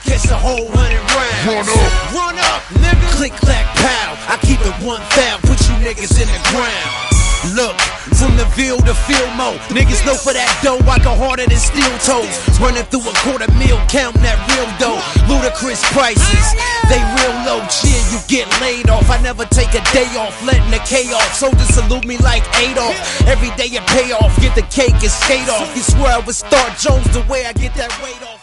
catch the whole 100 rounds. Run up, nigga. Click, clack, pow. I keep it 1,000, put you niggas in the ground. Look, from the Ville to Fillmo, niggas know for that dough I go harder than steel toes. Running through a $250,000, counting that real dough. Ludicrous prices, they real low. Cheer, you get laid off. I never take a day off, letting the K off. Soldiers salute me like Adolf. Every day you pay off, get the cake and skate off. You swear I would start Jones the way I get that weight off.